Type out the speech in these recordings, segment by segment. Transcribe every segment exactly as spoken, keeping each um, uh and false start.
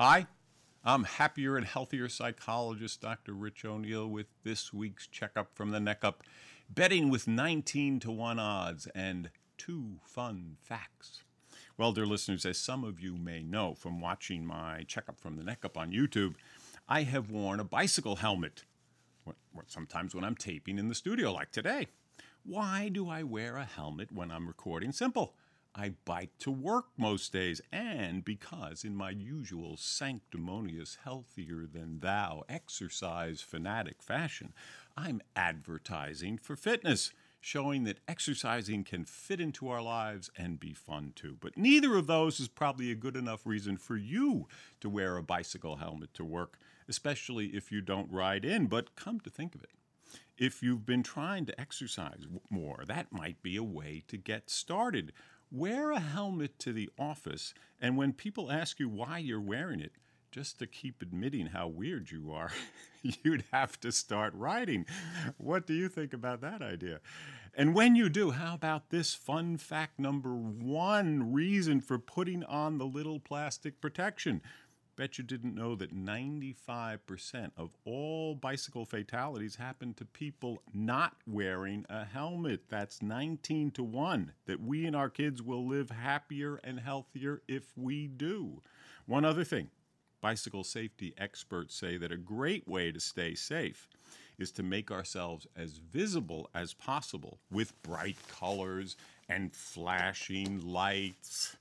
Hi, I'm happier and healthier psychologist Doctor Rich O'Neill with this week's checkup from the neck up, betting with nineteen to one odds and two fun facts. Well, dear listeners, as some of you may know from watching my checkup from the neck up on YouTube, I have worn a bicycle helmet, sometimes when I'm taping in the studio like today. Why do I wear a helmet when I'm recording? Simple. I bike to work most days, and because in my usual sanctimonious, healthier-than-thou, exercise fanatic fashion, I'm advertising for fitness, showing that exercising can fit into our lives and be fun too. But neither of those is probably a good enough reason for you to wear a bicycle helmet to work, especially if you don't ride in. But come to think of it, if you've been trying to exercise more, that might be a way to get started. Wear a helmet to the office, and when people ask you why you're wearing it, just to keep admitting how weird you are, you'd have to start riding. What do you think about that idea? And when you do, how about this fun fact number one reason for putting on the little plastic protection? Bet you didn't know that ninety-five percent of all bicycle fatalities happen to people not wearing a helmet. That's nineteen to one, that we and our kids will live happier and healthier if we do. One other thing, bicycle safety experts say that a great way to stay safe is to make ourselves as visible as possible with bright colors and flashing lights,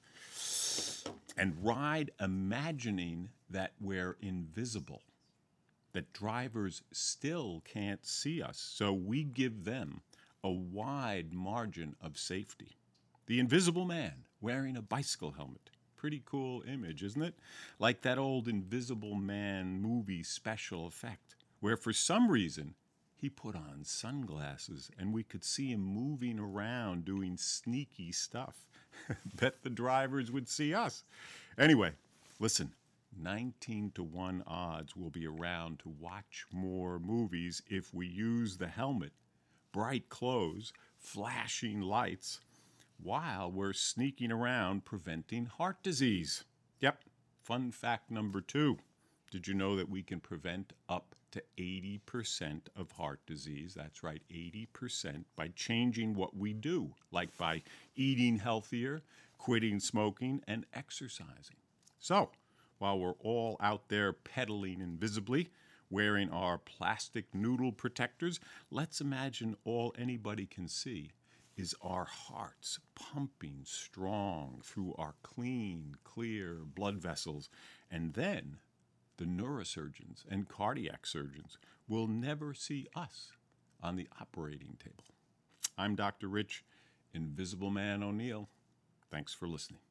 and ride imagining that we're invisible, that drivers still can't see us, so we give them a wide margin of safety. The Invisible Man wearing a bicycle helmet. Pretty cool image, isn't it? Like that old Invisible Man movie special effect, where for some reason he put on sunglasses and we could see him moving around doing sneaky stuff. Bet the drivers would see us. Anyway, listen, nineteen to one odds we'll be around to watch more movies if we use the helmet, bright clothes, flashing lights, while we're sneaking around preventing heart disease. Yep, fun fact number two. Did you know that we can prevent up to eighty percent of heart disease? That's right, eighty percent by changing what we do, like by eating healthier, quitting smoking, and exercising. So, while we're all out there pedaling invisibly, wearing our plastic noodle protectors, let's imagine all anybody can see is our hearts pumping strong through our clean, clear blood vessels, and then the neurosurgeons and cardiac surgeons will never see us on the operating table. I'm Doctor Rich, Invisible Man O'Neill. Thanks for listening.